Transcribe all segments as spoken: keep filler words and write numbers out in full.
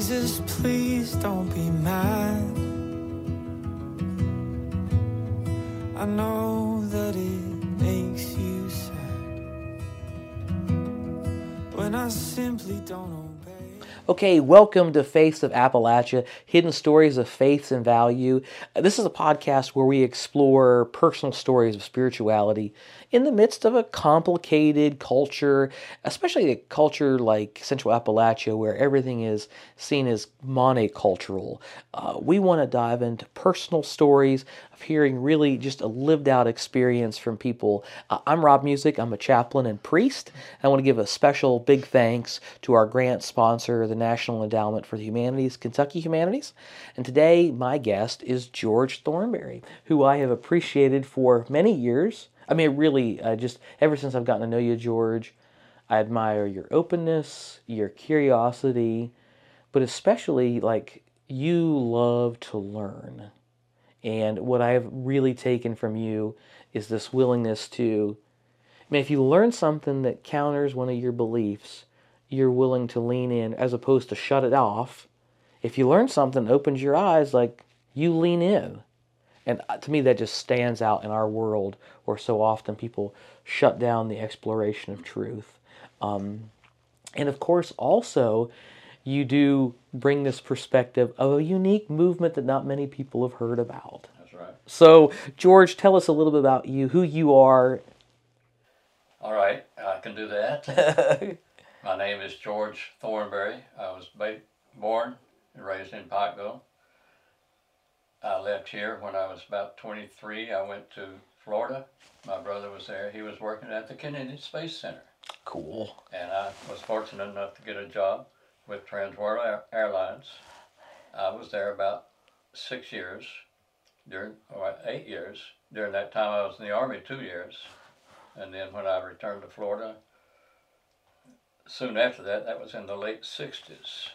Jesus, please don't be mad. I know that it makes you sad when I simply don't obey. Okay, welcome to Faiths of Appalachia, hidden stories of faiths and value. This is a podcast where we explore personal stories of spirituality in the midst of a complicated culture, especially a culture like Central Appalachia where everything is seen as monocultural. Uh, we want to dive into personal stories of hearing really just a lived out experience from people. Uh, I'm Rob Music. I'm a chaplain and priest. I want to give a special big thanks to our grant sponsor, the National Endowment for the Humanities, Kentucky Humanities. And today, my guest is George Thornberry, who I have appreciated for many years. I mean, really, uh, just ever since I've gotten to know you, George, I admire your openness, your curiosity, but especially, like, you love to learn. And what I've really taken from you is this willingness to, I mean, if you learn something that counters one of your beliefs, you're willing to lean in as opposed to shut it off. If you learn something that opens your eyes, like, you lean in. And to me, that just stands out in our world where so often people shut down the exploration of truth. Um, and of course, also, you do bring this perspective of a unique movement that not many people have heard about. That's right. So, George, tell us a little bit about you, who you are. All right, I can do that. My name is George Thornberry. I was ba- born and raised in Pikeville. I left here when I was about twenty-three. I went to Florida. My brother was there. He was working at the Kennedy Space Center. Cool. And I was fortunate enough to get a job with Transworld Air- Airlines. I was there about six years, during or eight years. During that time I was in the Army two years. And then when I returned to Florida, soon after that, that was in the late sixties.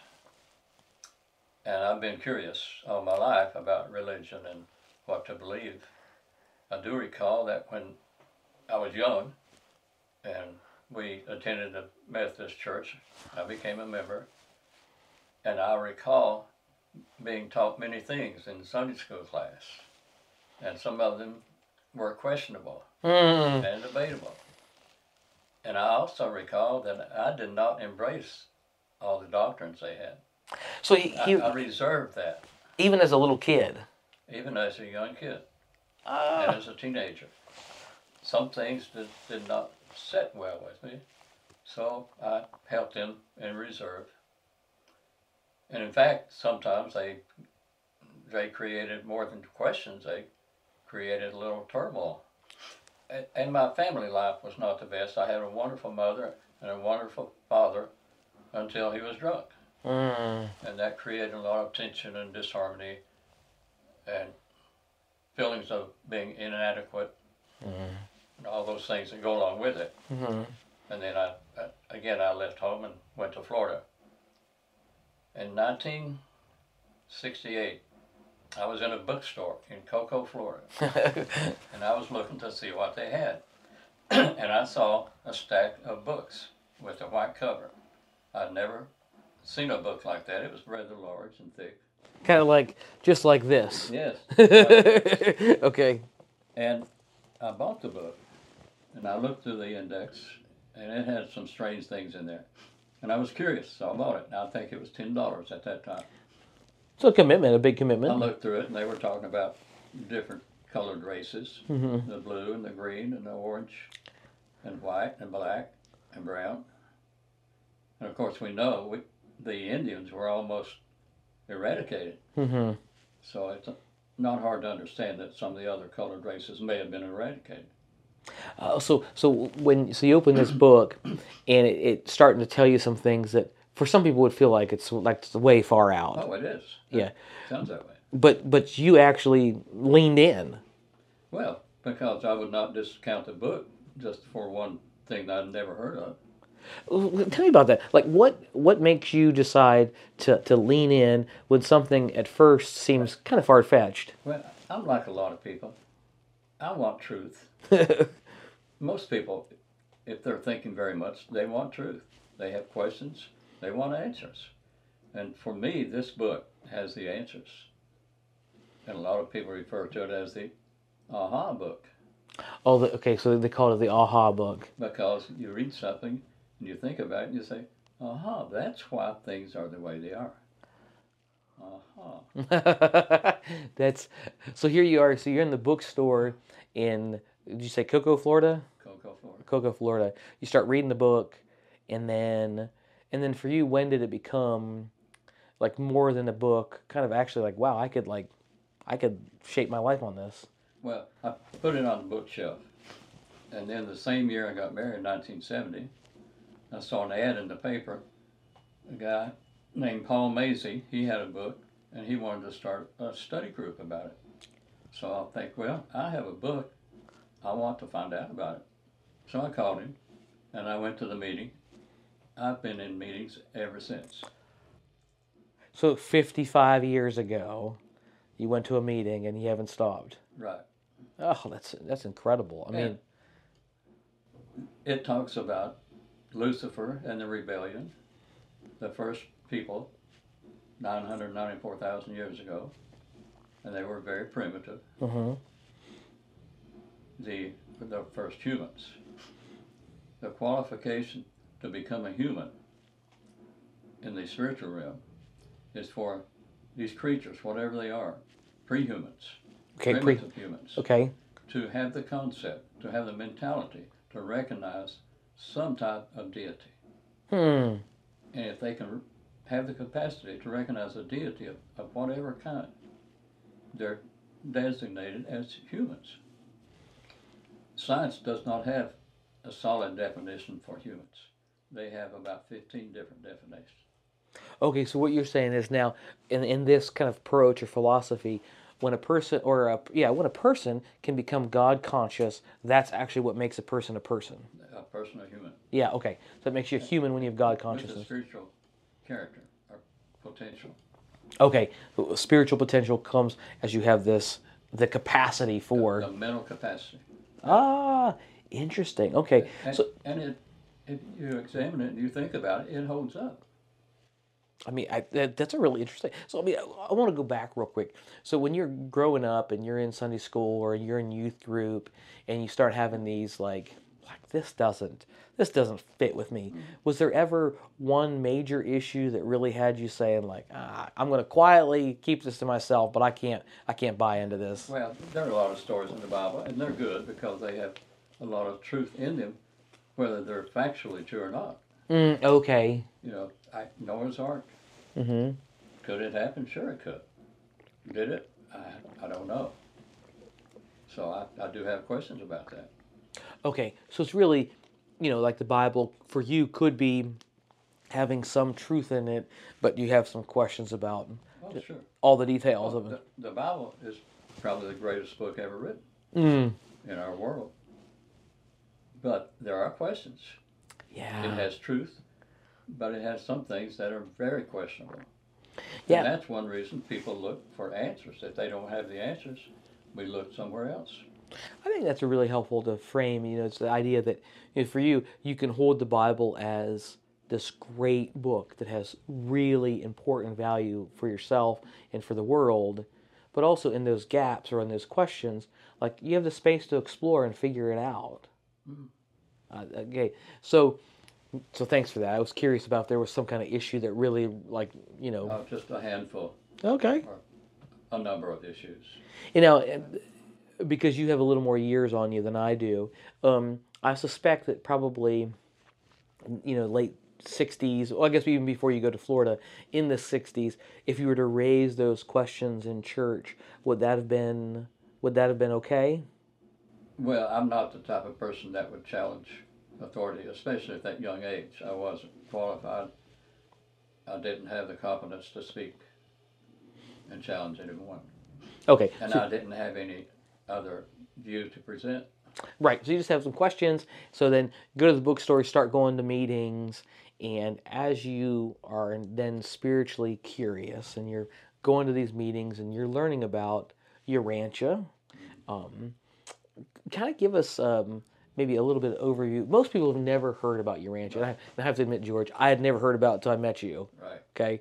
And I've been curious all my life about religion and what to believe. I do recall that when I was young and we attended a Methodist church, I became a member. And I recall being taught many things in Sunday school class. And some of them were questionable Mm. and debatable. And I also recall that I did not embrace all the doctrines they had. So he, he I, I reserved that, even as a little kid. even as a young kid Uh, and as a teenager. Some things did, did not sit well with me, so I held them in reserve. And in fact, sometimes they they created more than questions, they created a little turmoil. And, and my family life was not the best. I had a wonderful mother and a wonderful father until he was drunk. mm. And that created a lot of tension and disharmony and feelings of being inadequate Mm. and all those things that go along with it. Mm-hmm. And then I, I again, I left home and went to Florida. In nineteen sixty-eight, I was in a bookstore in Cocoa, Florida, and I was looking to see what they had. And I saw a stack of books with a white cover. I'd never seen a book like that. It was rather large and thick. Kind of like, just like this. Yes. Okay. And I bought the book, and I looked through the index, and it had some strange things in there. And I was curious, so I bought it. And I think it was ten dollars at that time. So a commitment, a big I commitment. looked through it, and they were talking about different colored races, Mhm. the blue and the green and the orange and white and black and brown. And of course, we know we, the Indians were almost eradicated. Mm-hmm. So it's not hard to understand that some of the other colored races may have been eradicated. Uh, so, so when so you open this book, and it, it's starting to tell you some things that for some people would feel like it's like it's way far out. Oh, it is. Yeah. It sounds that way. But but you actually leaned in. Well, because I would not discount the book just for one thing that I'd never heard of. Tell me about that. Like, what what makes you decide to, to lean in when something at first seems kind of far fetched? Well, I'm like a lot of people. I want truth. Most people, if they're thinking very much, they want truth. They have questions. They want answers. And for me, this book has the answers. And a lot of people refer to it as the aha book. Oh, the, okay, so they call it the aha book. Because you read something and you think about it and you say, aha, that's why things are the way they are. Aha. That's so here you are. So you're in the bookstore in, did you say Cocoa, Florida? Cocoa, Florida. Cocoa, Florida. You start reading the book, and then and then for you, when did it become like more than a book? Kind of actually like, wow, I could like, I could shape my life on this. Well, I put it on the bookshelf. And then the same year I got married in nineteen seventy, I saw an ad in the paper. A guy named Paul Macy, he had a book, and he wanted to start a study group about it. So I think, well, I have a book. I want to find out about it. So I called him, and I went to the meeting. I've been in meetings ever since. So fifty-five years ago, you went to a meeting and you haven't stopped. Right. Oh, that's that's incredible. I mean, it talks about Lucifer and the rebellion, the first people, nine hundred ninety-four thousand years ago, and they were very primitive. uh-huh. The the first humans. The qualification to become a human in the spiritual realm is for these creatures, whatever they are, pre-humans, Okay, pre- primitive humans, okay. to have the concept, to have the mentality, to recognize some type of deity. Hmm. And if they can have the capacity to recognize a deity of, of whatever kind, they're designated as humans. Science does not have a solid definition for humans. They have about fifteen different definitions. Okay, so what you're saying is now, in in this kind of approach or philosophy, when a person or a yeah, when a person can become God conscious, that's actually what makes a person a person. A person, a human, Yeah. Okay, so it makes you a human when you have God with a consciousness. spiritual character or potential. Okay, spiritual potential comes as you have this the capacity for The, the mental capacity. ah interesting. Okay, And, so and it, if you examine it and you think about it, it holds up. I mean, I, that, that's a really interesting. So, I mean, I, I want to go back real quick. So, when you're growing up and you're in Sunday school or you're in youth group, and you start having these like, like this doesn't, this doesn't fit with me. Was there ever one major issue that really had you saying like, ah, I'm going to quietly keep this to myself, but I can't, I can't buy into this? Well, there are a lot of stories in the Bible, and they're good because they have a lot of truth in them, whether they're factually true or not. Mm, okay. You know, I, Noah's Ark. Mm-hmm. Could it happen? Sure it could. Did it? I, I don't know. So I, I do have questions about that. Okay, so it's really, you know, like the Bible for you could be having some truth in it, but you have some questions about Oh, sure. all the details Well, of it. the, the Bible is probably the greatest book ever written Mm. in our world. But there are questions. Yeah. It has truth, but it has some things that are very questionable. Yeah. And that's one reason people look for answers. If they don't have the answers, we look somewhere else. I think that's a really helpful to frame. You know, it's the idea that you know, for you, you can hold the Bible as this great book that has really important value for yourself and for the world, but also in those gaps or in those questions, like you have the space to explore and figure it out. Mm. Uh, okay, so so thanks for that. I was curious about if there was some kind of issue that really, like, you know. Uh, just a handful, Okay. or a number of issues. You know, and because you have a little more years on you than I do, um, I suspect that probably, you know, late sixties, well, I guess even before you go to Florida, in the sixties, if you were to raise those questions in church, would that have been, would that have been okay? Well, I'm not the type of person that would challenge authority, especially at that young age. I wasn't qualified. I didn't have the competence to speak and challenge anyone. Okay. And so- I didn't have any other view to present. Right. So you just have some questions. So then go to the bookstore, start going to meetings, and as you are then spiritually curious and you're going to these meetings and you're learning about Urantia, um, kind of give us um, maybe a little bit of overview. Most people have never heard about Urantia. Right. I, I have to admit, George, I had never heard about it until I met you. Right. Okay.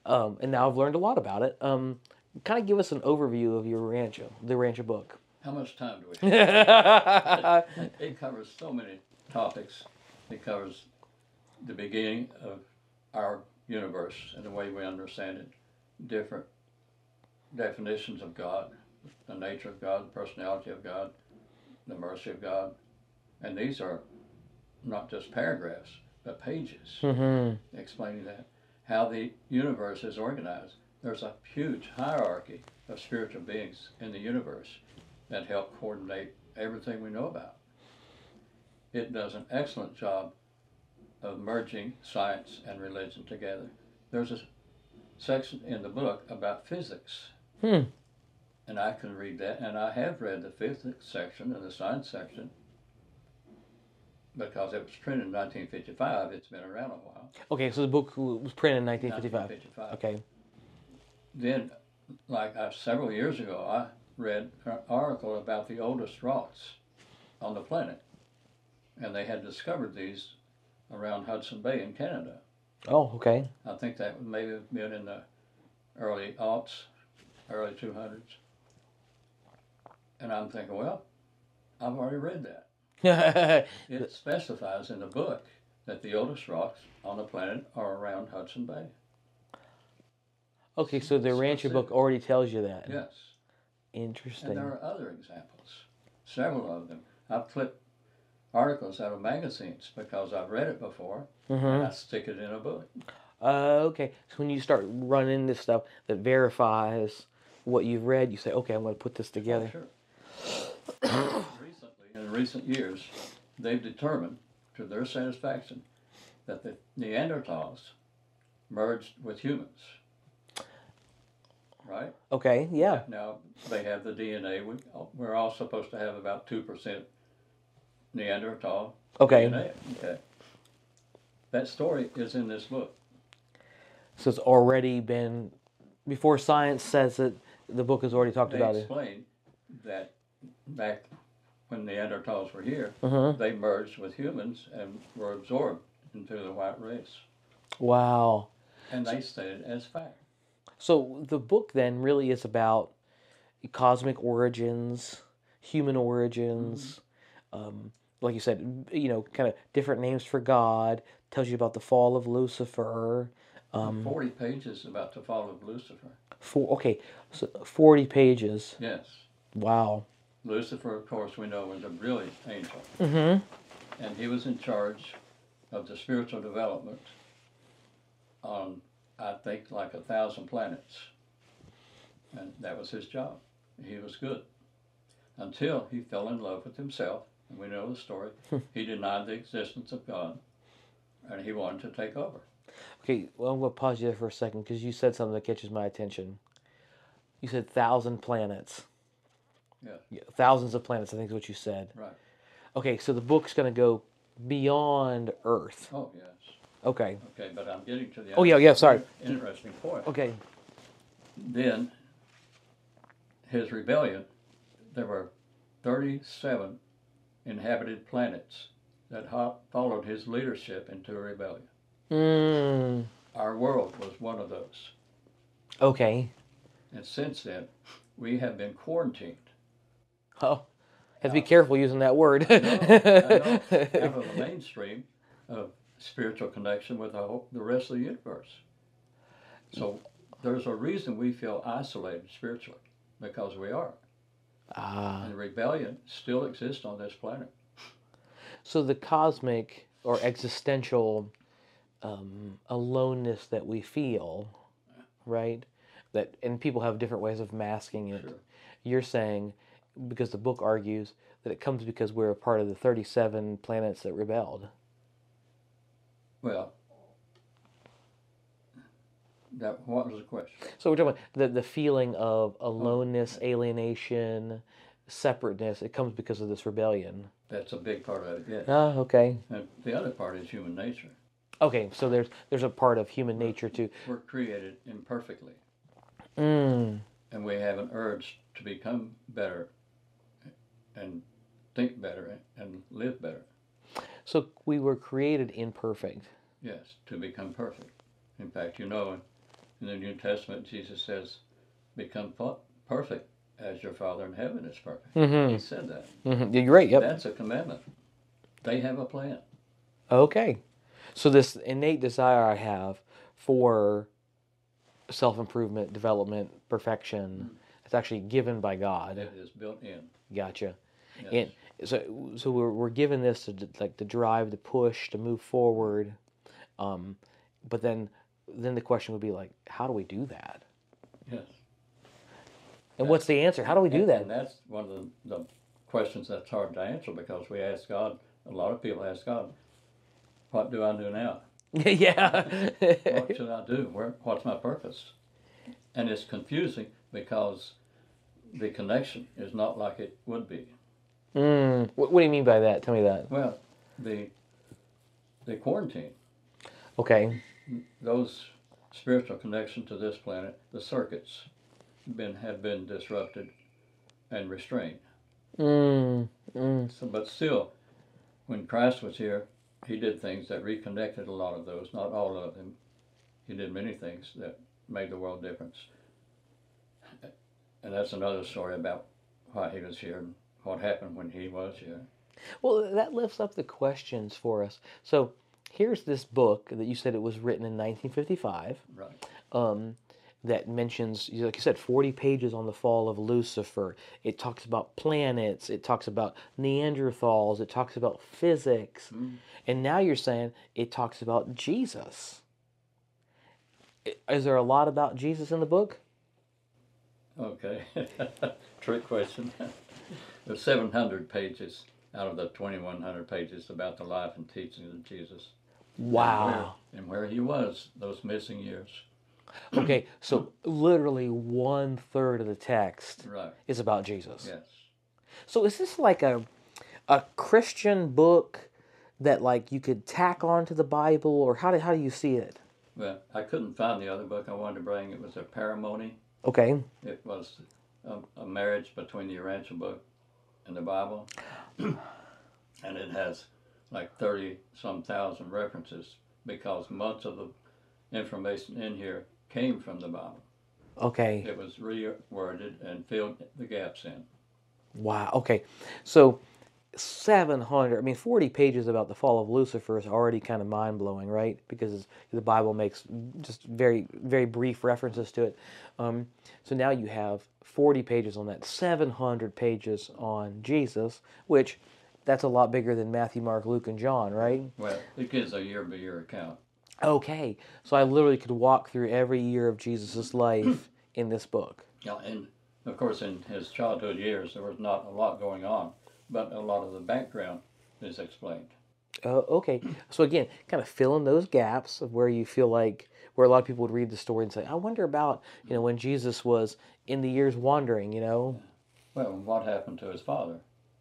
Um, and now I've learned a lot about it. Um, kind of give us an overview of your Rancho, the Rancho book. How much time do we have? It covers so many topics. It covers the beginning of our universe and the way we understand it, different definitions of God, the nature of God, the personality of God, the mercy of God. And these are not just paragraphs, but pages Mm-hmm. explaining that, how the universe is organized. There's a huge hierarchy of spiritual beings in the universe that help coordinate everything we know about. It does an excellent job of merging science and religion together. There's a section in the book about physics. Hmm. And I can read that, and I have read the physics section and the science section because it was printed in nineteen fifty-five. It's been around a while. Okay, so the book was printed in nineteen fifty-five. nineteen fifty-five. Okay. Then, like uh, several years ago, I read an article about the oldest rocks on the planet. And they had discovered these around Hudson Bay in Canada. Oh, okay. I think that would maybe have been in the early aughts, early two hundreds. And I'm thinking, well, I've already read that. It specifies in the book that the oldest rocks on the planet are around Hudson Bay. Okay, so the Rancho book already tells you that. Yes. Interesting. And there are other examples, several of them. I've clipped articles out of magazines because I've read it before, Mm-hmm. and I stick it in a book. Uh, okay, so when you start running into stuff that verifies what you've read, you say, okay, I'm going to put this together. Oh, sure. Recently, in recent years, they've determined, to their satisfaction, that the Neanderthals merged with humans. Right? Okay, yeah. Now, they have the D N A. We, we're all supposed to have about two percent Neanderthal Okay. D N A. Okay. That story is in this book. So it's already been, before science says it, the book has already talked They about it. explain that back when Neanderthals were here, Mhm. they merged with humans and were absorbed into the white race. Wow. And they stated as fact. So the book then really is about cosmic origins, human origins, um, like you said, you know, kind of different names for God, tells you about the fall of Lucifer. Um, forty pages about the fall of Lucifer. four, okay, so forty pages. Yes. Wow. Lucifer, of course, we know was a brilliant angel. Mm-hmm. And he was in charge of the spiritual development on, I think, like a thousand planets. And that was his job. He was good. Until he fell in love with himself, and we know the story. He denied the existence of God, and he wanted to take over. Okay, well, I'm going to pause you there for a second because you said something that catches my attention. You said thousand planets. Yeah. Yeah, thousands of planets, I think is what you said. Right. Okay, so the book's going to go beyond Earth. Oh, yes. Okay. Okay, but I'm getting to the Oh, yeah, yeah, sorry. interesting point. Okay. Then, his rebellion, there were thirty-seven inhabited planets that ho- followed his leadership into a rebellion. Mm, Our world was one of those. okay. And since then, we have been quarantined. Oh, have to be careful using that word. I know, I know, out of the mainstream of spiritual connection with the, whole, the rest of the universe. So there's a reason we feel isolated spiritually, because we are. Ah. And rebellion still exists on this planet. So the cosmic or existential um, aloneness that we feel, right? That and people have different ways of masking it. Sure. You're saying, because the book argues that it comes because we're a part of the thirty-seven planets that rebelled. Well, that what was the question? So we're talking about the, the feeling of aloneness, alienation, separateness. It comes because of this rebellion. That's a big part of it, yes. Ah, okay. And the other part is human nature. Okay, so there's there's a part of human nature too. We're created imperfectly, Mm. and we have an urge to become better and think better and live better. So we were created imperfect. Yes, to become perfect. In fact, you know, In the New Testament, Jesus says, become perfect as your Father in heaven is perfect. Mm-hmm. He said that. Mm-hmm. You're right, yep. That's a commandment. They have a plan. Okay. So this innate desire I have for self-improvement, development, perfection, mm. it's actually given by God. It is built in. Gotcha. Yes. And so, so we're we're given this to like the drive, the push, to move forward. Um, but then, then the question would be like, how do we do that? Yes. And that's, what's the answer? How do we do and, that? And that's one of the, the questions that's hard to answer, because we ask God. A lot of people ask God, "What do I do now? Yeah. What should I do? Where? What's my purpose?" And it's confusing because the connection is not like it would be. Mm, what, what do you mean by that? Tell me that. Well, the the quarantine. Okay. Those spiritual connection to this planet, the circuits, been have been disrupted and restrained. Mm, mm. So, but still, when Christ was here, he did things that reconnected a lot of those. Not all of them. He did many things that made the world difference. And that's another story about why he was here and what happened when he was here. Well, that lifts up the questions for us. So here's this book that you said it was written in nineteen fifty-five. Right. Um, that mentions, like you said, forty pages on the fall of Lucifer. It talks about planets. It talks about Neanderthals. It talks about physics. Mm. And now you're saying it talks about Jesus. Is there a lot about Jesus in the book? Okay. Trick question. There's seven hundred pages out of the twenty-one hundred pages about the life and teachings of Jesus. Wow. And where, and where he was those missing years. Okay, so literally one third of the text right. is about Jesus. Yes. So is this like a a Christian book that like you could tack on to the Bible, or how do how do you see it? Well, I couldn't find the other book I wanted to bring. It was a paramony. Okay. It was a, a marriage between the Urantia book and the Bible, and it has like thirty some thousand references, because much of the information in here came from the Bible. Okay. It was reworded and filled the gaps in. Wow. Okay. So seven hundred, I mean, forty pages about the fall of Lucifer is already kind of mind-blowing, right? Because the Bible makes just very, very brief references to it. Um, so now you have forty pages on that, seven hundred pages on Jesus, which that's a lot bigger than Matthew, Mark, Luke, and John, right? Well, it gives a year-by-year account. Okay, so I literally could walk through every year of Jesus' life in this book. Yeah, and of course in his childhood years there was not a lot going on, but a lot of the background is explained. Uh, okay, so again, kind of fill in those gaps of where you feel like, where a lot of people would read the story and say, I wonder about, you know, when Jesus was in the years wandering, you know? Well, what happened to his father?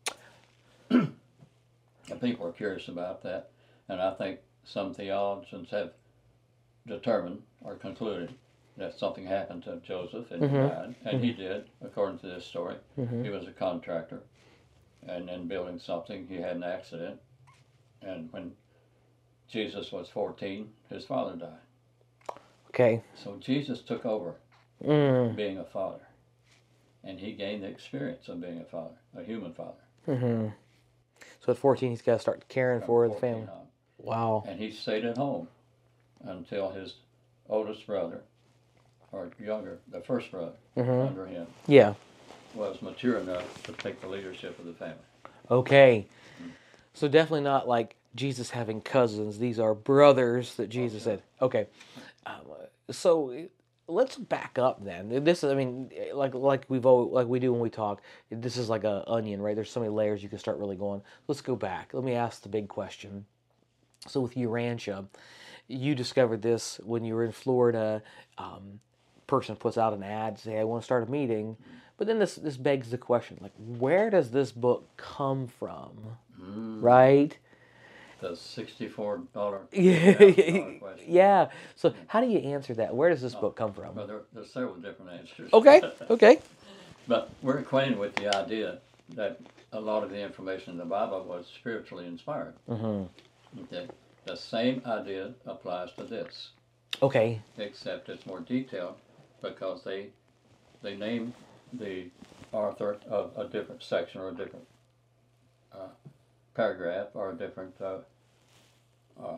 And people are curious about that, and I think some theologians have determined or concluded that something happened to Joseph and mm-hmm. he died, and mm-hmm. he did, according to this story. Mm-hmm. He was a contractor, and in building something he had an accident, and when Jesus was fourteen, his father died. Okay. So Jesus took over mm. being a father, and he gained the experience of being a father, a human father. Mm-hmm. So at fourteen he's got to start caring From for the family. On. Wow. And he stayed at home until his oldest brother, or younger, the first brother mm-hmm. under him, yeah, was mature enough to take the leadership of the family. Okay. Mm-hmm. So definitely not like Jesus having cousins. These are brothers that Jesus okay. said. Okay. Um, so let's back up then. This is, I mean, like like we've always, like we do when we talk. This is like an onion, right? There's so many layers you can start really going. Let's go back. Let me ask the big question. So with Urantia, you discovered this when you were in Florida. Um, person puts out an ad, say, I want to start a meeting. But then this, this begs the question, like, where does this book come from? Mm. Right? The sixty-four dollars yeah. yeah. So how do you answer that? Where does this oh, book come from? Well, there, there's several different answers. Okay, okay. But we're acquainted with the idea that a lot of the information in the Bible was spiritually inspired. Mm-hmm. Okay. The same idea applies to this. Okay. except it's more detailed because they they name the author of a different section or a different uh, paragraph or a different uh, uh,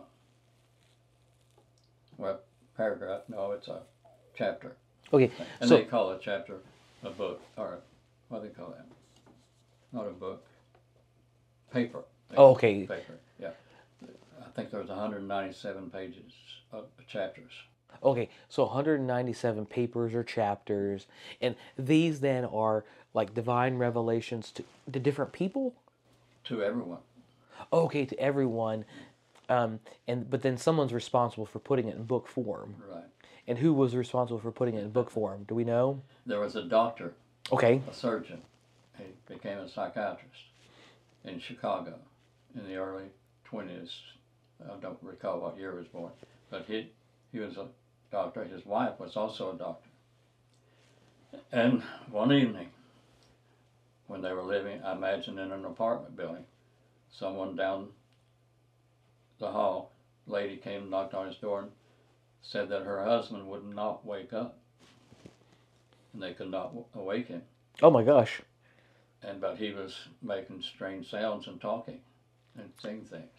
well paragraph. No, it's a chapter, Okay. and So they call a chapter a book or what do they call that? Not a book, paper. They Oh, call it okay. Paper. Yeah, I think there's one hundred ninety-seven pages of chapters. Okay, so one hundred ninety-seven papers or chapters, and these then are like divine revelations to, to different people? To everyone. Okay, to everyone. Um, and but then someone's responsible for putting it in book form. Right. And who was responsible for putting it in book form? Do we know? There was a doctor, Okay. a surgeon. He became a psychiatrist in Chicago in the early twenties. I don't recall what year he was born, but he he was a doctor. His wife was also a doctor. And one evening, when they were living, I imagine in an apartment building, someone down the hall, lady came and knocked on his door and said that her husband would not wake up, and they could not w- awake him. Oh my gosh. And but he was making strange sounds and talking and saying things.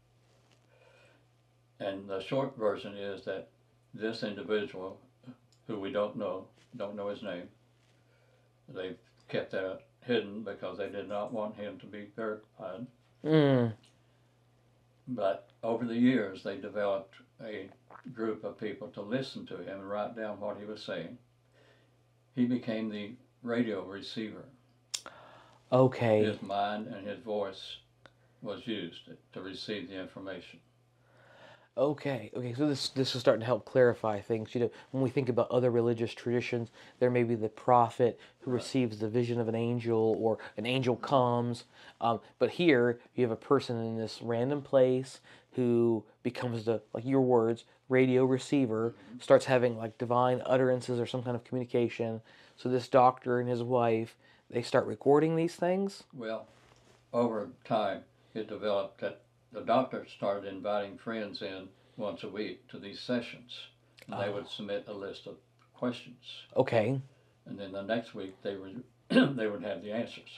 And the short version is that this individual, who we don't know, don't know his name, they've kept that hidden because they did not want him to be verified. Mm. But over the years, they developed a group of people to listen to him and write down what he was saying. He became the radio receiver. Okay. His mind and his voice was used to receive the information. Okay, okay, so this this is starting to help clarify things. You know, when we think about other religious traditions, there may be the prophet who Right. receives the vision of an angel, or an angel comes. Um, but here you have a person in this random place who becomes the, like your words, radio receiver, starts having like divine utterances or some kind of communication. So this doctor and his wife, they start recording these things. Well, over time, it developed that the doctor started inviting friends in once a week to these sessions. And they would submit a list of questions. Okay. And then the next week, they would, they would have the answers.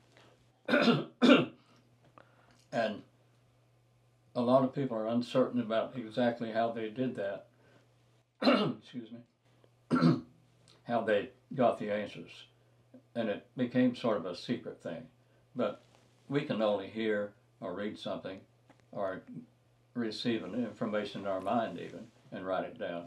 And a lot of people are uncertain about exactly how they did that. Excuse me. How they got the answers. And it became sort of a secret thing. But we can only hear or read something or receive an information in our mind even and write it down.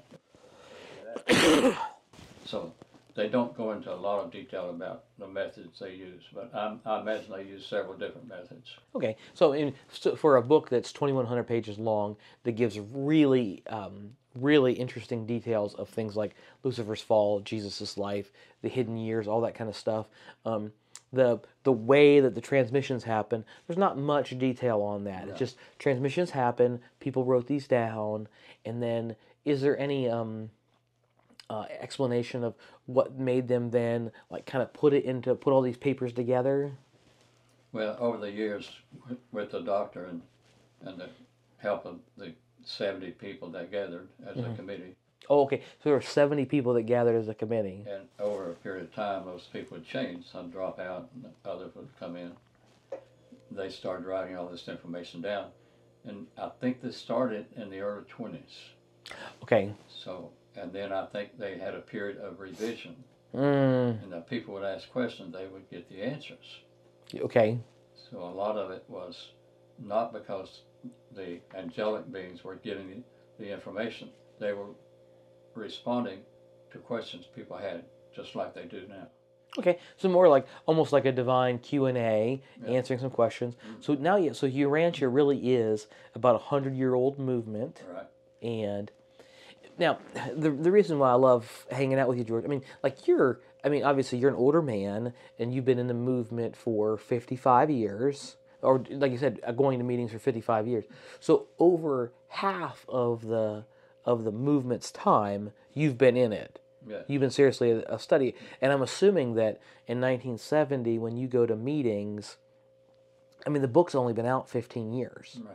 So they don't go into a lot of detail about the methods they use, but I, I imagine they use several different methods. Okay, so in so for a book that's twenty-one hundred pages long that gives really, um, really interesting details of things like Lucifer's fall, Jesus' life, the hidden years, all that kind of stuff. Um, the the way that the transmissions happen, there's not much detail on that. Right. It's just transmissions happen. People wrote these down, and then is there any um, uh, explanation of what made them then like kind of put it into put all these papers together? Well, over the years with, with the doctor and, and the help of the seventy people that gathered as Mm-hmm. a committee, Oh, okay. So there were seventy people that gathered as a committee. and over a period of time, those people would change. Some drop out, and others would come in. They started writing all this information down, and I think this started in the early twenties. Okay. So, and then I think they had a period of revision, Mm, and the people would ask questions, they would get the answers. okay. So a lot of it was not because the angelic beings were giving the, the information; they were responding to questions people had, just like they do now. Okay. So more like almost like a divine Q and A, Yeah. answering some questions. So now, yeah. So Urantia really is about a hundred year old movement, Right. and now the the reason why I love hanging out with you, George. I mean, like you're. I mean, obviously you're an older man, and you've been in the movement for fifty five years. Or, like you said, uh, going to meetings for fifty-five years. So over half of the of the movement's time, you've been in it. Yeah. You've been seriously a, a study. And I'm assuming that in nineteen seventy, when you go to meetings, I mean, the book's only been out fifteen years. Right.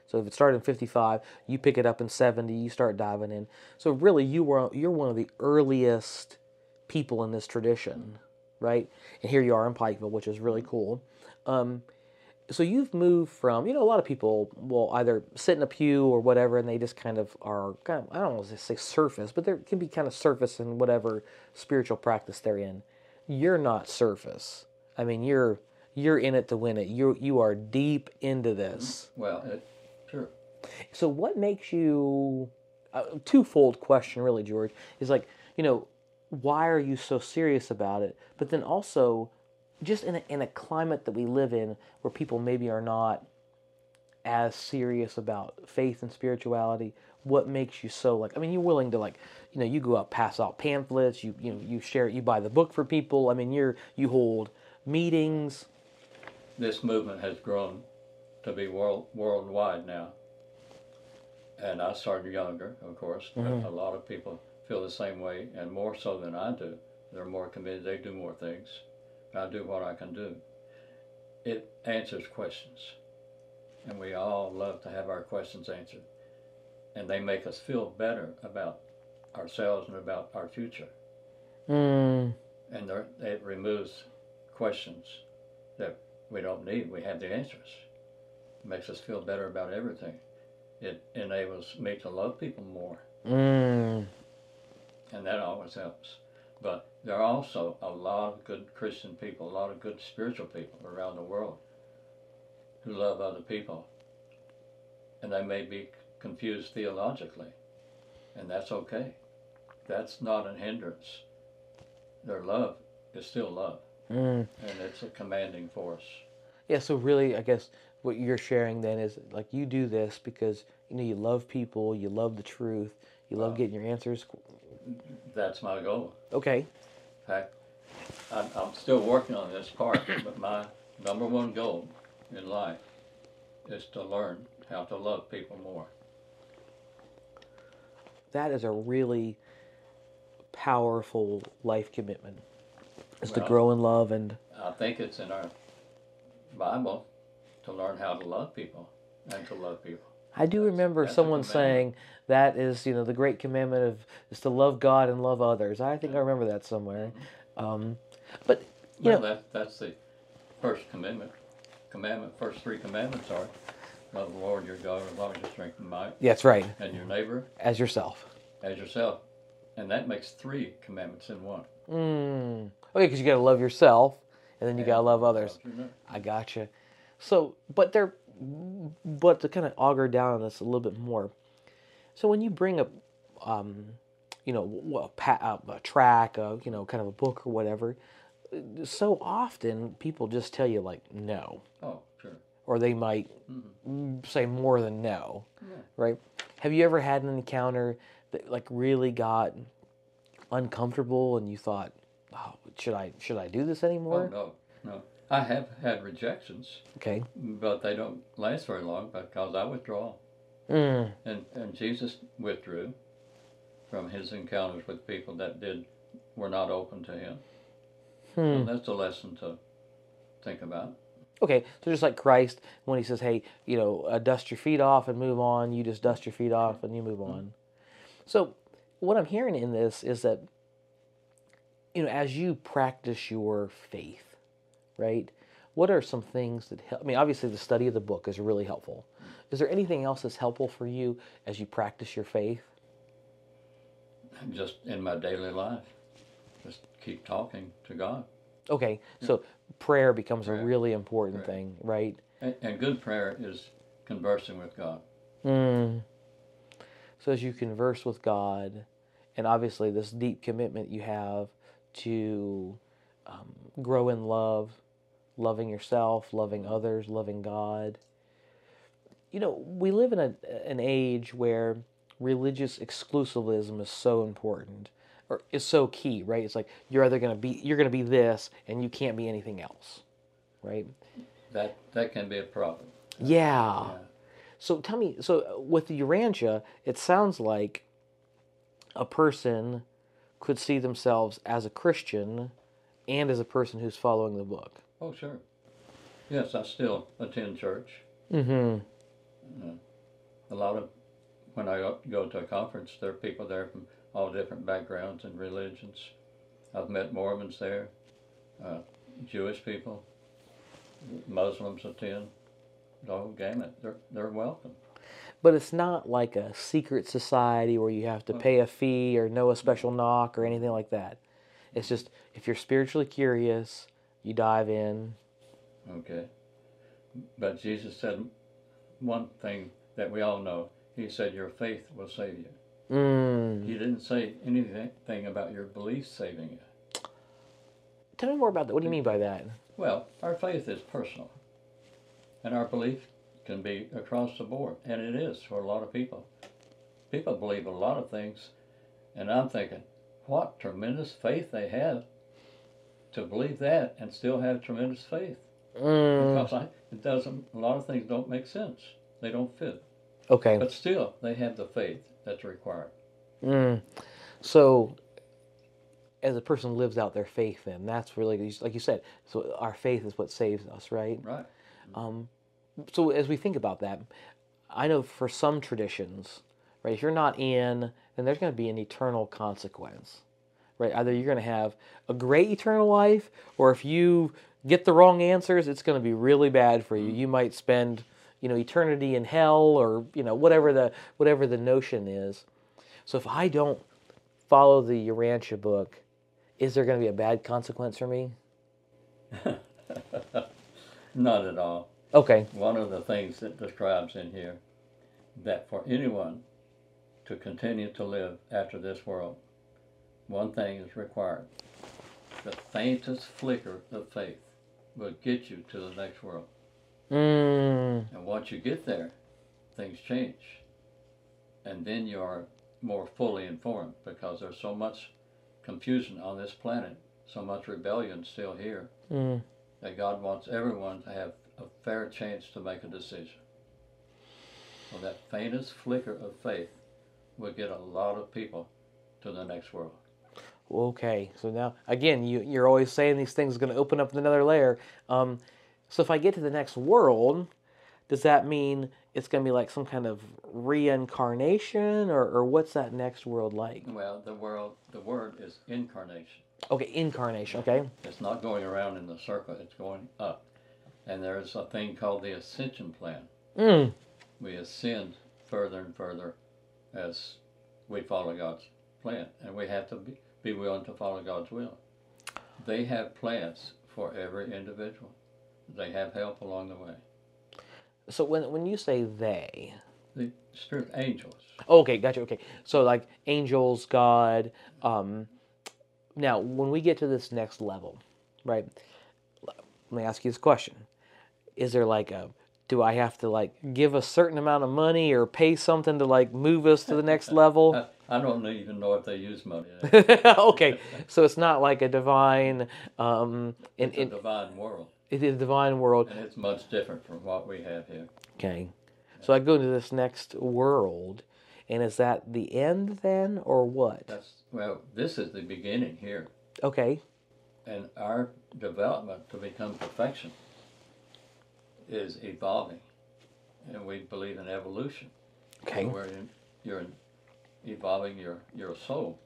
So if it started in fifty-five, you pick it up in seventy, you start diving in. So really, you were you're one of the earliest people in this tradition, right? And here you are in Pikeville, which is really cool. Um, so you've moved from, you know, a lot of people will either sit in a pew or whatever, and they just kind of are, kind of, I don't want to say surface, but they can be kind of surface in whatever spiritual practice they're in. You're not surface. I mean, you're you're in it to win it. You you are deep into this. Well, it, sure. So what makes you, a twofold question really, George, is like, you know, why are you so serious about it? But then also, just in a, in a climate that we live in where people maybe are not as serious about faith and spirituality, what makes you so like, I mean, you're willing to like, you know, you go out, pass out pamphlets, you you know, you share, you buy the book for people. I mean, you're, you hold meetings. This movement has grown to be world worldwide now. And I started younger, of course, but Mm-hmm. a lot of people feel the same way, and more so than I do. They're more committed, they do more things. I do what I can do. It answers questions, and we all love to have our questions answered. And they make us feel better about ourselves and about our future. Mm. And there- it removes questions that we don't need. We have the answers. It makes us feel better about everything. It enables me to love people more, Mm. and that always helps. But there are also a lot of good Christian people, a lot of good spiritual people around the world who love other people. And they may be confused theologically, and that's okay. That's not a hindrance. Their love is still love, Mm. and it's a commanding force. Yeah, so really, I guess what you're sharing then is like you do this because, you know, you love people, you love the truth, you love getting your answers. That's my goal. Okay. In fact, I'm, I'm still working on this part, but my number one goal in life is to learn how to love people more. That is a really powerful life commitment. Is to Well, grow in love and I think it's in our Bible to learn how to love people and to love people. I do remember that's a someone commandment. saying that is, you know, the great commandment of is to love God and love others. I think I remember that somewhere. Um, but you Well, know, that, that's the first commandment. Commandment, first three commandments are love the Lord your God with all your strength and might, yeah, that's right. and your neighbor As yourself. as yourself. And that makes three commandments in one. Mm. Okay, because you got to love yourself, and then you got to And love others. love your neighbor. I gotcha. So, but they're, but to kind of auger down on this a little bit more. So when you bring up, um, you know, a, pa- a track, a, you know, kind of a book or whatever, so often people just tell you like no, Oh, sure. or they might Mm-hmm. say more than no, Yeah. right? Have you ever had an encounter that like really got uncomfortable and you thought, oh, should I should I do this Oh, anymore? no, no. I have had rejections, Okay. but they don't last very long because I withdraw. Mm. And, and Jesus withdrew from his encounters with people that did were not open to him. Hmm. So that's a lesson to think about. Okay, so just like Christ, when he says, hey, you know, uh, dust your feet off and move on, you just dust your feet off and you move on. So what I'm hearing in this is that, you know, as you practice your faith, right, what are some things that help? I mean, obviously the study of the book is really helpful. Is there anything else that's helpful for you as you practice your faith? Just in my daily life, just keep talking to God. Okay, so prayer becomes a Prayer. really important Prayer. thing, right? And, and good prayer is conversing with God. Mm. So as you converse with God, and obviously this deep commitment you have to um, grow in love, loving yourself, loving others, loving God. You know, we live in a, an age where religious exclusivism is so important, or is so key, right? It's like you're either gonna be you're gonna be this, and you can't be anything else, right? That that can be a problem. Yeah. Yeah. So tell me, so with the Urantia, it sounds like a person could see themselves as a Christian and as a person who's following the book. Oh, sure. Yes, I still attend church. Mm-hmm. Uh, A lot of, when I go- go to a conference, there are people there from all different backgrounds and religions. I've met Mormons there, uh, Jewish people, Muslims attend, the whole gamut. They're, they're welcome. But it's not like a secret society where you have to pay a fee or know a special knock or anything like that. It's just, if you're spiritually curious, you dive in. Okay. But Jesus said one thing that we all know. He said, your faith will save you. Mm. He didn't say anything about your belief saving you. Tell me more about that. What do you mean by that? Well, our faith is personal. And our belief can be across the board. And it is for a lot of people. People believe a lot of things. And I'm thinking, what tremendous faith they have to believe that and still have tremendous faith. Mm. Because I, it doesn't, a lot of things don't make sense. They don't fit. Okay. But still, they have the faith that's required. Mm. So, as a person lives out their faith, then that's really, like you said, so our faith is what saves us, right? Right. Um, so as we think about that, I know for some traditions, right, if you're not in, then there's going to be an eternal consequence, right? Either you're going to have a great eternal life, or if you get the wrong answers, it's going to be really bad for you. You might spend, you know, eternity in hell, or you know, whatever the whatever the notion is. So if I don't follow the Urantia book, is there going to be a bad consequence for me? Not at all. Okay. One of the things that describes in here that for anyone to continue to live after this world, one thing is required. The faintest flicker of faith will get you to the next world. Mm. And once you get there, things change. And then you are more fully informed, because there's so much confusion on this planet, so much rebellion still here, Mm. that God wants everyone to have a fair chance to make a decision. So that faintest flicker of faith will get a lot of people to the next world. Okay, so now, again, you, you're always saying these things are going to open up another layer. Um, so if I get to the next world, does that mean it's going to be like some kind of reincarnation, or, or what's that next world like? Well, the world, the word is incarnation. Okay, incarnation, okay. It's not going around in the circle, it's going up. And there's a thing called the ascension plan. Mm. We ascend further and further as we follow God's plan. And we have to be, be willing to follow God's will. They have plans for every individual. They have help along the way. So when when you say they... The spirit angels. Okay, gotcha, okay. So like angels, God. Um, now, when we get to this next level, right, let me ask you this question. Is there like a, do I have to like give a certain amount of money or pay something to like move us to the next level? I, I don't even know if they use money. Okay, so it's not like a divine... Um, in, It's a in, divine world. it is a divine world. And it's much different from what we have here. Okay, so I go into this next world, and is that the end then, or what? That's, well, this is the beginning here. Okay. And our development to become perfection is evolving. And we believe in evolution. Okay. Where in, you're in evolving your, your soul.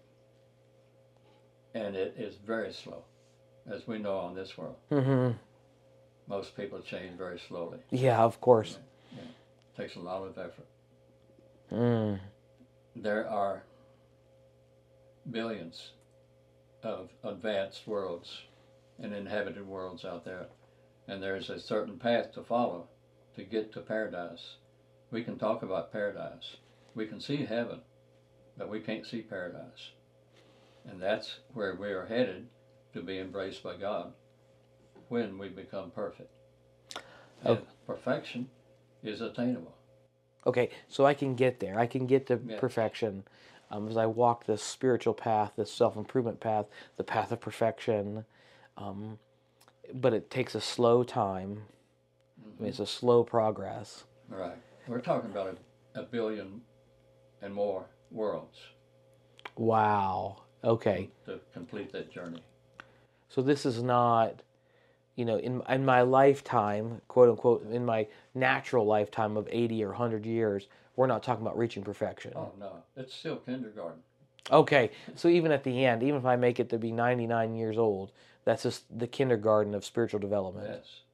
And it is very slow, as we know on this world. Mm-hmm. Most people change very slowly. Yeah, of course. Yeah, yeah. It takes a lot of effort. Mm. There are billions of advanced worlds and inhabited worlds out there. And there's a certain path to follow to get to paradise. We can talk about paradise. We can see heaven, but we can't see paradise. And that's where we are headed, to be embraced by God when we become perfect. And Oh. perfection is attainable. Okay, so I can get there. I can get to Yes. perfection um, as I walk this spiritual path, this self-improvement path, the path of perfection. Um, but it takes a slow time. I mean, it's a slow progress. Right. We're talking about a, a billion and more worlds Wow. Okay. to complete that journey. So this is not, you know, in in my lifetime, quote unquote, in my natural lifetime of eighty or one hundred years, we're not talking about reaching perfection. Oh, no. It's still kindergarten. Okay, so even at the end, even if I make it to be ninety-nine years old, that's just the kindergarten of spiritual development. Yes.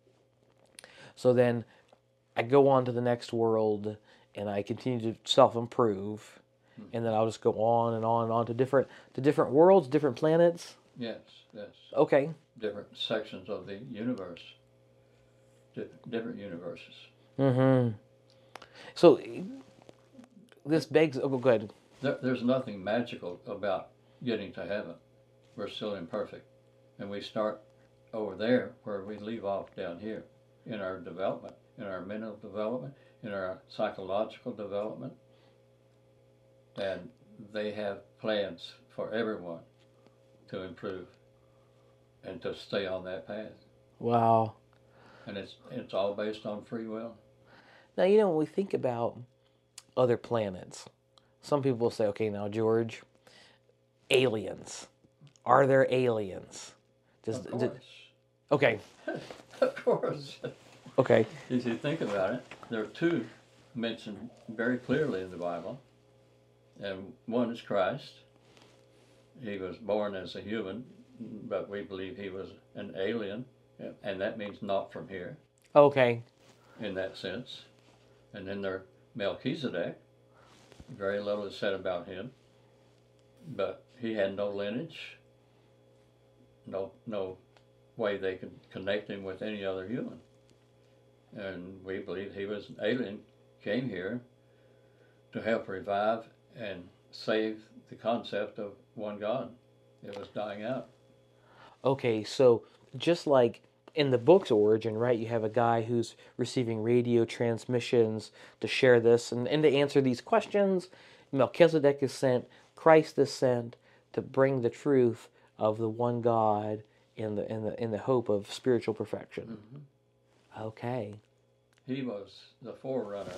So then I go on to the next world and I continue to self-improve, and then I'll just go on and on and on to different to different worlds, different planets. Yes, yes. Okay. Different sections of the universe. Di- different universes. Mm-hmm. So this begs. Oh, go ahead. There, there's nothing magical about getting to heaven. We're still imperfect. And we start over there where we leave off down here in our development, in our mental development, in our psychological development. And they have plans for everyone to improve and to stay on that path. Wow. And it's it's all based on free will. Now, you know, when we think about other planets, some people will say, okay, now, George, aliens. Are there aliens? Does, Of course. d- okay. Of course. Okay. If you think about it, there are two mentioned very clearly in the Bible. And one is Christ. He was born as a human, but we believe he was an alien, and that means not from here Okay. in that sense. And then there Melchizedek. Very little is said about him, but he had no lineage, no no way they could connect him with any other human. And we believe he was an alien, came here to help revive and save the concept of one God. It was dying out. Okay, so just like in the book's origin, right, you have a guy who's receiving radio transmissions to share this and, and to answer these questions. Melchizedek is sent, Christ is sent to bring the truth of the one God in the in the in the hope of spiritual perfection. Mm-hmm. Okay. He was the forerunner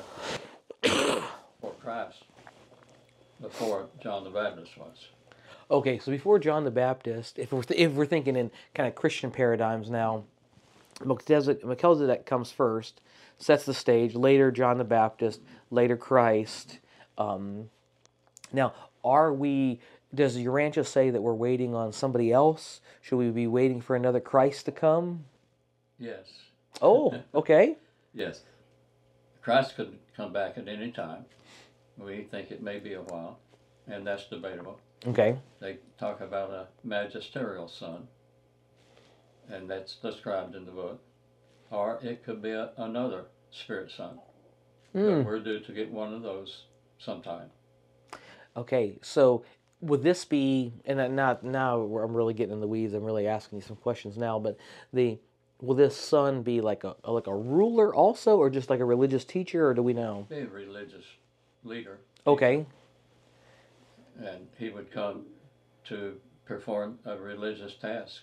for Christ before John the Baptist was. Okay, so before John the Baptist, if we're th- if we're thinking in kind of Christian paradigms now, Melchizedek, Melchizedek comes first, sets the stage. Later, John the Baptist. Later, Christ. Um, now, are we? Does Urantia say that we're waiting on somebody else? Should we be waiting for another Christ to come? Yes. Oh, okay. Yes. Christ could come back at any time. We think it may be a while, and that's debatable. Okay. They talk about a magisterial son, and that's described in the book. Or it could be a, another spirit son. Mm. But we're due to get one of those sometime. Okay, so would this be, and not now I'm really getting in the weeds, I'm really asking you some questions now, but the will this son be like a like a ruler also, or just like a religious teacher, or do we know? Be a religious leader. Okay. And he would come to perform a religious task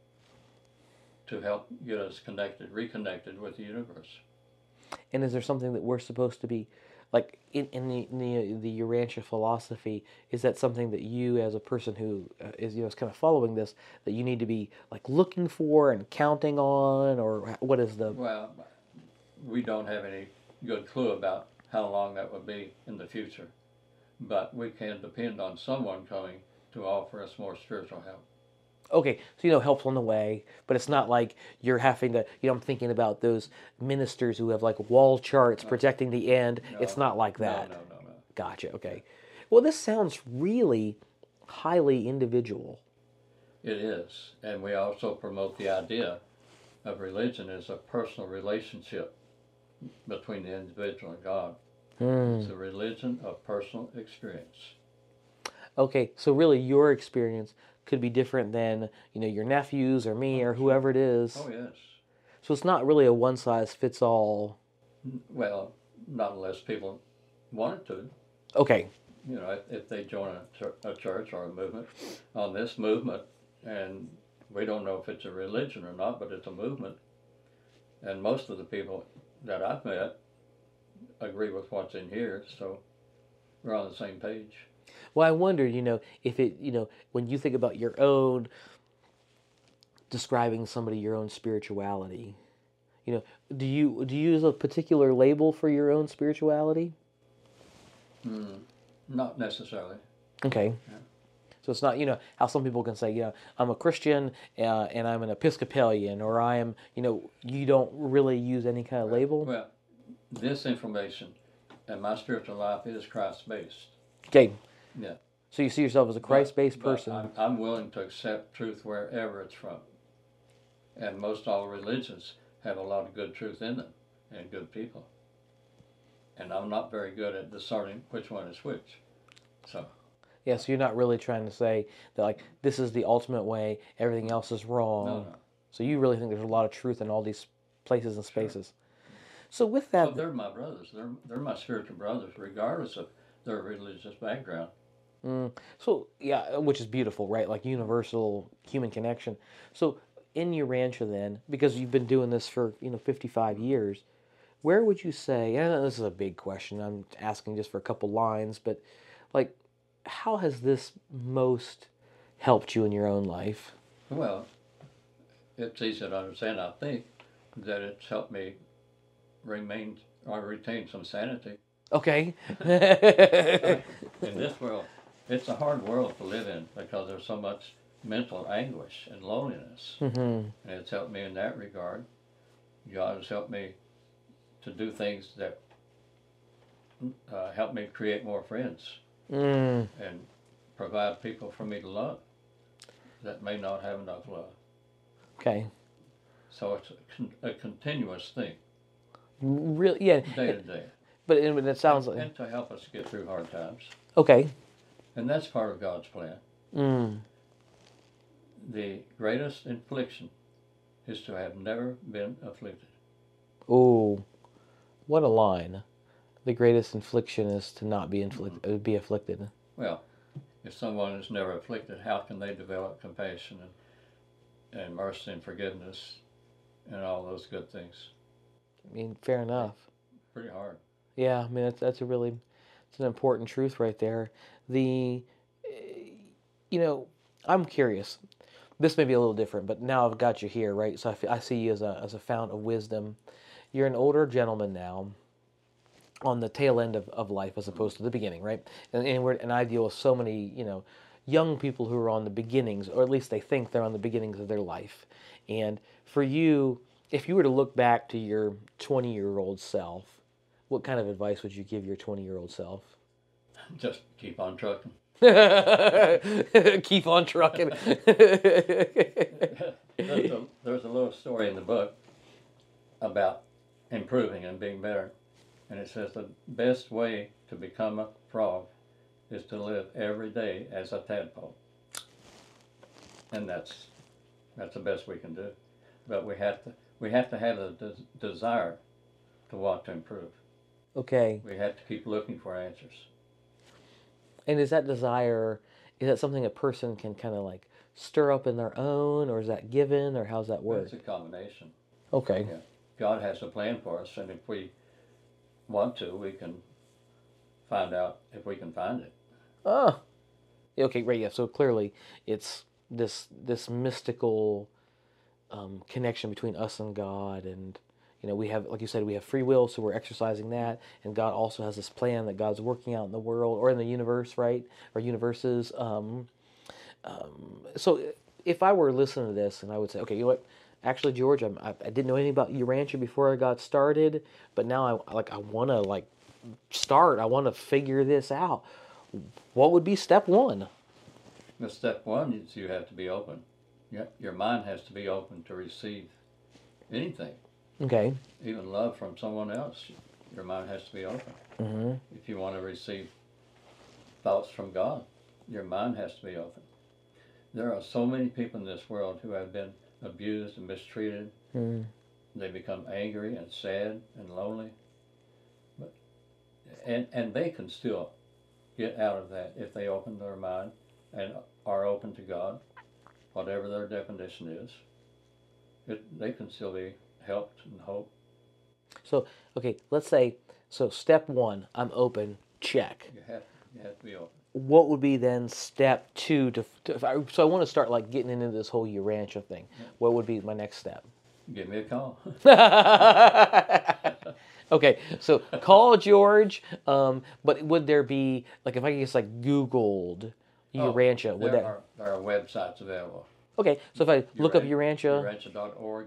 to help get us connected, reconnected with the universe. And is there something that we're supposed to be, like in, in the in the the Urantia philosophy, is that something that you as a person who uh, is you know is kind of following this, that you need to be like looking for and counting on, or what is the? Well, we don't have any good clue about how long that would be in the future, but we can depend on someone coming to offer us more spiritual help. Okay, so you know, helpful in a way, but it's not like you're having to, you know, I'm thinking about those ministers who have like wall charts protecting the end. No, it's not like that. No, no, no, no. Gotcha, okay. Well, this sounds really highly individual. It is. And we also promote the idea of religion as a personal relationship between the individual and God. Mm. It's a religion of personal experience. Okay, so really your experience could be different than, you know, your nephews or me or whoever it is. Oh, yes. So it's not really a one-size-fits-all. Well, not unless people wanted to. Okay. You know, if, if they join a, chur- a church or a movement on this movement, and we don't know if it's a religion or not, but it's a movement. And most of the people that I've met agree with what's in here, so we're on the same page. Well, I wonder, you know, if it, you know, when you think about your own, describing somebody your own spirituality, you know, do you do you use a particular label for your own spirituality? Mm, not necessarily. Okay. Yeah. So it's not, you know, how some people can say, you know, I'm a Christian uh, and I'm an Episcopalian, or I am, you know, you don't really use any kind of label. Well, this information and my spiritual life is Christ-based. Okay. Yeah. So you see yourself as a Christ-based But- but person. I'm, I'm willing to accept truth wherever it's from. And most all religions have a lot of good truth in them and good people. And I'm not very good at discerning which one is which. So, Yeah, so you're not really trying to say that, like, this is the ultimate way, everything else is wrong. no, no. So you really think there's a lot of truth in all these places and spaces. So with that, Well, they're my brothers. They're, they're my spiritual brothers, regardless of their religious background. mm, so yeah, which is beautiful, right? Like universal human connection. So in your rancho then, because you've been doing this for, you know, fifty-five years, where would you say, and I know this is a big question, I'm asking just for a couple lines, but like, how has this most helped you in your own life? Well, it's easy to understand, I think, that it's helped me remain or retain some sanity. Okay. In this world, it's a hard world to live in because there's so much mental anguish and loneliness. hmm And it's helped me in that regard. God has helped me to do things that uh, help me create more friends Mm. and provide people for me to love that may not have enough love. Okay. So it's a, con- a continuous thing, Really, yeah. day to day. But it, it sounds like And to help us get through hard times. okay. And that's part of God's plan. Mm. The greatest affliction is to have never been afflicted. Oh, what a line! The greatest infliction is to not be inflict- uh, be afflicted. Well, if someone is never afflicted, how can they develop compassion and, and mercy and forgiveness and all those good things? I mean, fair enough. Pretty hard. Yeah, I mean that's that's a really, it's an important truth right there. The, eh, you know, I'm curious. This may be a little different, but now I've got you here, right? So I, f- I see you as a as a fount of wisdom. You're an older gentleman now, on the tail end of, of life as opposed to the beginning, right? And and, we're, and I deal with so many, you know, young people who are on the beginnings, or at least they think they're on the beginnings of their life. And for you, if you were to look back to your twenty-year-old self, what kind of advice would you give your twenty-year-old self? Just keep on trucking. Keep on trucking. there's, a, there's a little story in the book about improving and being better. And it says the best way to become a frog is to live every day as a tadpole. And that's that's the best we can do. But we have to we have to have the des- desire to want to improve. Okay. We have to keep looking for answers. And is that desire, is that something a person can kind of like stir up in their own, or is that given, or how's that work? It's a combination. Okay. Yeah. God has a plan for us, and if we want to, we can find out if we can find it. Ah. Yeah, okay, right, yeah. So clearly it's this this mystical um, connection between us and God, and you know, we have, like you said, we have free will, so we're exercising that, and God also has this plan that God's working out in the world or in the universe, right? Or universes. Um, um, so if I were listening to this and I would say, okay, you know what? Actually, George, I'm, I, I didn't know anything about your rancher before I got started, but now I like I want to like start. I want to figure this out. What would be step one? The step one is you have to be open. Yeah, your mind has to be open to receive anything, Okay. even love from someone else. Your mind has to be open. Mm-hmm. If you want to receive thoughts from God, your mind has to be open. There are so many people in this world who have been abused and mistreated. Mm. They become angry and sad and lonely. But and and they can still get out of that if they open their mind and are open to God, whatever their definition is. It, they can still be helped and hope. So, okay, let's say, so step one, I'm open, check. You have you have to be open. What would be then step two to, to if I, so I want to start like getting into this whole your rancho thing. What would be my next step? Give me a call. Okay, so call George. Um, but would there be like if I just like Googled Urantia? Would there that? Are, there are websites available. Okay, so if I look up Uran- Urantia, Urantia dot org.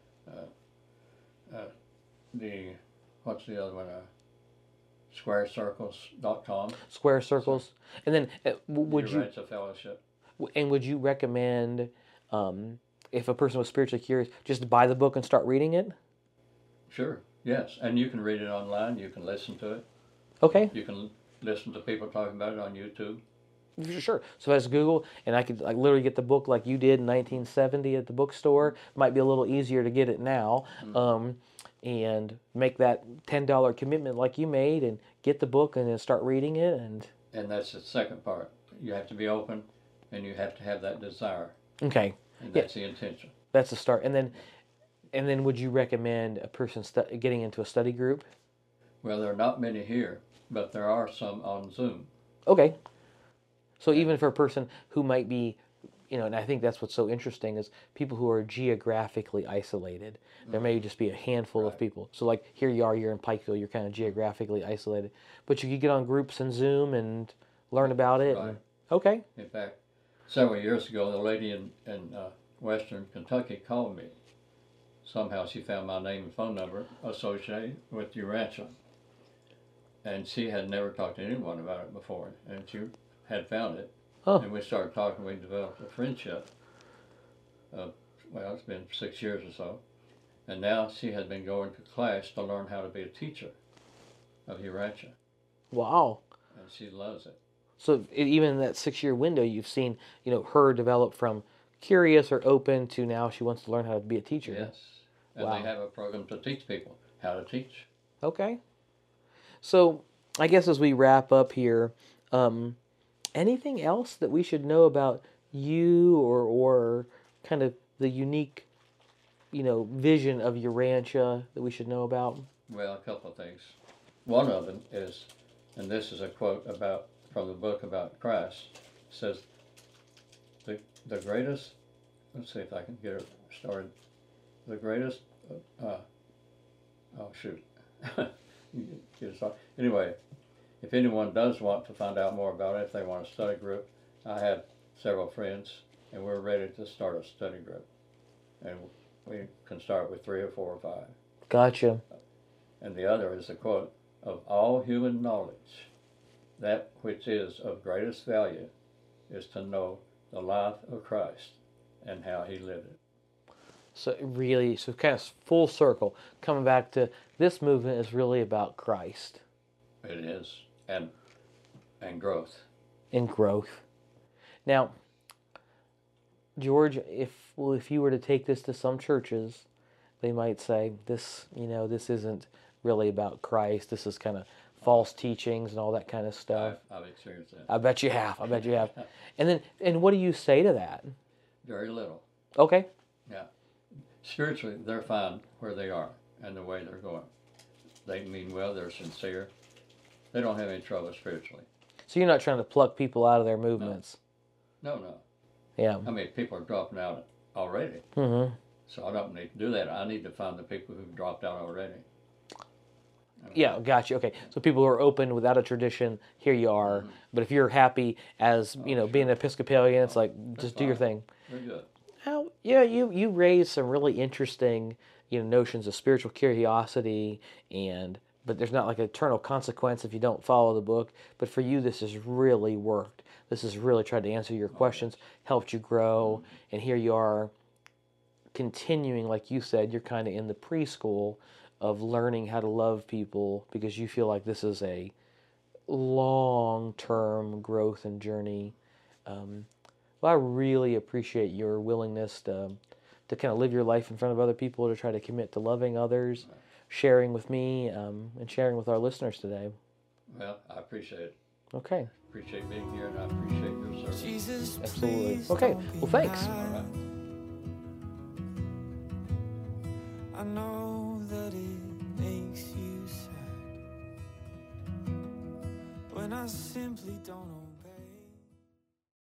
Uh, uh, the what's the other one? Uh, square circles dot com. Square Circles, and then uh, w- would you Urantia Fellowship. and would you recommend um, if a person was spiritually curious, just buy the book and start reading it? Sure. Yes, and you can read it online. You can listen to it. Okay, You can listen to people talking about it on YouTube. sure. So as Google, and I could like literally get the book like you did in nineteen seventy at the bookstore. Might be a little easier to get it now, um, and make that ten dollar commitment like you made, and get the book and then start reading it. And And that's the second part. You have to be open, and you have to have that desire, okay, and Yeah. that's the intention. that's the start. And then, and then would you recommend a person stu- getting into a study group? Well, there are not many here, but there are some on Zoom. Okay. So even for a person who might be, you know, and I think that's what's so interesting is people who are geographically isolated. There may just be a handful of Right. people. So like here you are, you're in Pikeville, you're kind of geographically isolated, but you could get on groups and Zoom and learn about it. Right. And, okay. In fact, several years ago, the lady in, in uh, Western Kentucky called me. Somehow she found my name and phone number associated with Urantia. And she had never talked to anyone about it before, and she had found it. Huh. And we started talking. We developed a friendship. Uh, well, it's been six years or so. And now she has been going to class to learn how to be a teacher of Urantia. Wow. And she loves it. So it, even in that six-year window, you've seen, you know, her develop from curious or open to now she wants to learn how to be a teacher. Yes. And Wow. they have a program to teach people how to teach. Okay. So I guess as we wrap up here, um, anything else that we should know about you or or kind of the unique, you know, vision of Urantia that we should know about? Well, a couple of things. One of them is, and this is a quote about from the book about Christ, says, the the greatest, let's see if I can get it started, the greatest, uh, oh shoot, Get it started. Anyway, if anyone does want to find out more about it, if they want a study group, I have several friends, and we're ready to start a study group. And we can start with three or four or five. Gotcha. And the other is a quote, of all human knowledge, that which is of greatest value is to know the life of Christ and how he lived it. So it really, so kind of full circle, coming back to this movement is really about Christ It is, and and growth. and growth. Now, George, if well, if you were to take this to some churches, they might say this, you know, this isn't really about Christ. This is kind of false teachings and all that kind of stuff. I've, I've experienced that. I bet you have. I bet you have. And then, and what do you say to that? Very little. Okay. Yeah. Spiritually, they're fine where they are and the way they're going. They mean well, they're sincere. They don't have any trouble spiritually. So you're not trying to pluck people out of their movements. No, no. Yeah. I mean, people are dropping out already. Mm-hmm. So I don't need to do that. I need to find the people who've dropped out already. Yeah, gotcha. Okay, so people who are open without a tradition, here you are. Mm-hmm. But if you're happy as you know, being an Episcopalian, it's like just do your thing. Very good. Now, yeah, you you raised some really interesting, you know, notions of spiritual curiosity, and but there's not like an eternal consequence if you don't follow the book. But for you, this has really worked. This has really tried to answer your questions, helped you grow, and here you are, continuing, like you said, you're kind of in the preschool of learning how to love people because you feel like this is a long-term growth and journey. Um, well, I really appreciate your willingness to to kind of live your life in front of other people, to try to commit to loving others, sharing with me, um, and sharing with our listeners today. Well, I appreciate it. Okay. Appreciate being here, and I appreciate your service. Jesus, Absolutely. please Okay, don't be well, thanks. mad. All right. I know that it makes you sad when I simply don't know